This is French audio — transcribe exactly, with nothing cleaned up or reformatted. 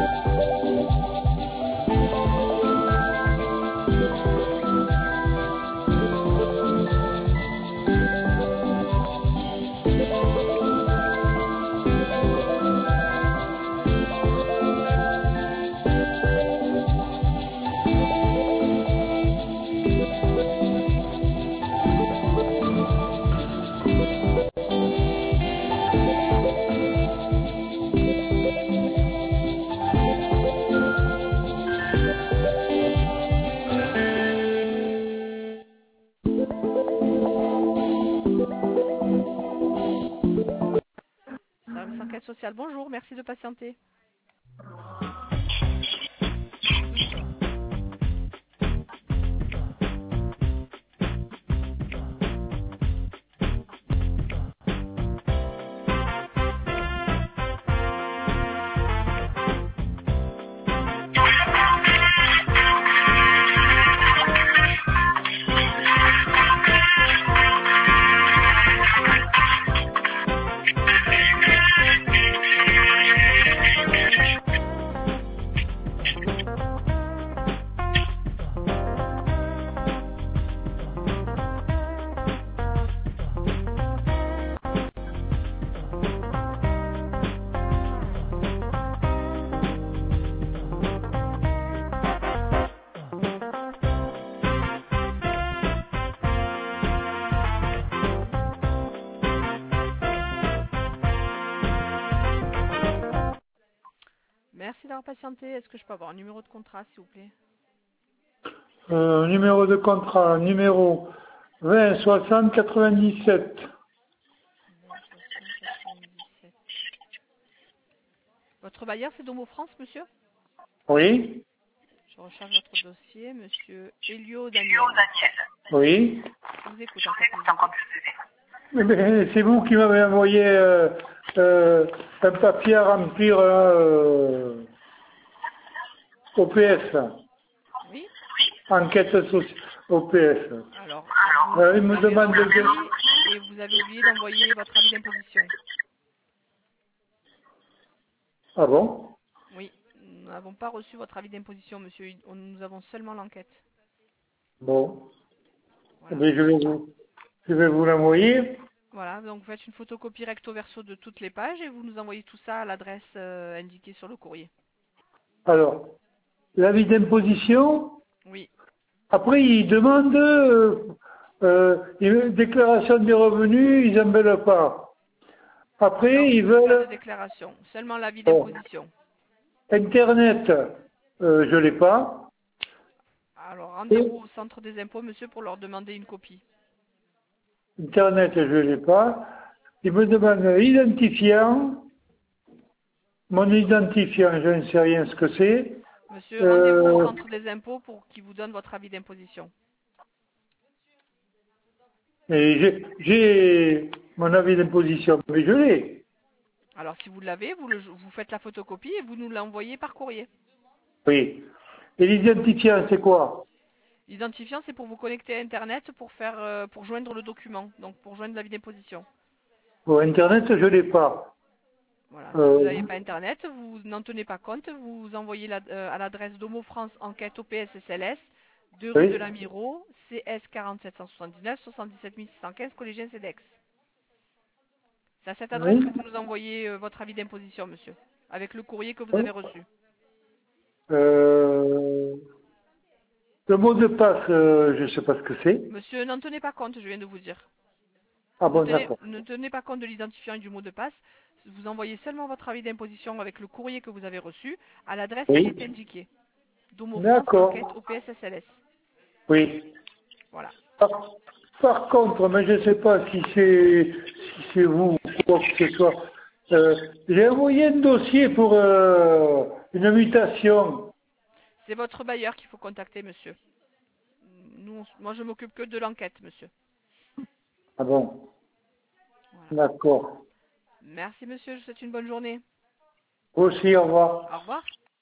Service enquête sociale, bonjour, merci de patienter. Merci d'avoir patienté. Est-ce que je peux avoir un numéro de contrat, s'il vous plaît? euh, Numéro de contrat, numéro vingt soixante quatre-vingt-dix-sept. vingt soixante quatre-vingt-dix-sept. Votre bailleur, c'est Domo France, monsieur? Oui. Je recharge votre dossier, monsieur Elio Daniel. Oui. Je vous écoute encore plus. Eh bien, c'est vous qui m'avez envoyé euh, euh, un papier à remplir euh, O P S. Oui. Enquête sociale O P S. Alors, euh, vous, il me vous avez demande de... rempli et vous avez oublié d'envoyer votre avis d'imposition. Ah bon? Oui, nous n'avons pas reçu votre avis d'imposition, monsieur. Nous avons seulement l'enquête. Bon. Voilà. Eh bien, je vais vous, je vais vous l'envoyer. Voilà, donc vous faites une photocopie recto verso de toutes les pages et vous nous envoyez tout ça à l'adresse euh, indiquée sur le courrier. Alors, l'avis d'imposition, Oui. après, ils demandent euh, euh, une déclaration des revenus, ils n'en veulent pas. Après, Non, ils pas de veulent déclaration, seulement l'avis bon, d'imposition. Internet, euh, je ne l'ai pas. Alors, Et rendez-vous au centre des impôts, monsieur, pour leur demander une copie. Internet, je ne l'ai pas. Ils me demandent identifiant. Mon identifiant, je ne sais rien ce que c'est. Monsieur, rendez-vous au Euh, centre des impôts pour qu'ils vous donnent votre avis d'imposition. et j'ai j'ai mon avis d'imposition, mais je l'ai. Alors, si vous l'avez, vous, le- vous faites la photocopie et vous nous l'envoyez par courrier. Oui. Et l'identifiant, c'est quoi? L'identifiant, c'est pour vous connecter à Internet pour faire, euh, pour joindre le document, donc pour joindre l'avis d'imposition. Bon, Internet, je ne l'ai pas. Voilà, si vous Euh, n'avez pas Internet, vous n'en tenez pas compte, vous envoyez la, euh, à l'adresse Domo France Enquête O P S S L S, deux rue de oui. la Miro, C S quarante-sept cent soixante-dix-neuf, soixante-dix-sept mille six cent quinze, collégien CEDEX. C'est à cette adresse Oui. que vous nous envoyez euh, votre avis d'imposition, monsieur, avec le courrier que vous Oui. avez reçu. Euh, le mot de passe, euh, je ne sais pas ce que c'est. Monsieur, n'en tenez pas compte, je viens de vous dire. Ah Ne bon, tenez, d'accord. ne tenez pas compte de l'identifiant et du mot de passe. Vous envoyez seulement votre avis d'imposition avec le courrier que vous avez reçu à l'adresse qui Oui. est indiquée. Domo France Enquête D'accord. O P S S L S. Oui. Voilà. Par, par contre, mais je ne sais pas si c'est si c'est vous ou quoi que ce soit. Euh, j'ai envoyé un dossier pour euh, une mutation. C'est votre bailleur qu'il faut contacter, monsieur. Nous, on- moi, je m'occupe que de l'enquête, monsieur. Ah bon. Voilà. D'accord. Merci, monsieur. Je vous souhaite une bonne journée. Vous aussi, au revoir. Au revoir.